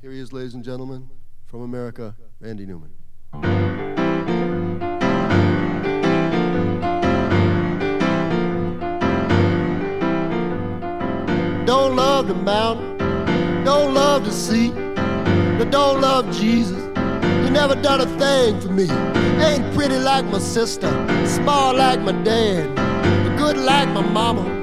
Here he is, ladies and gentlemen, from America, Randy Newman. Don't love the mountain, don't love the sea, but don't love Jesus. He never done a thing for me. Ain't pretty like my sister, smart like my dad, but good like my mama.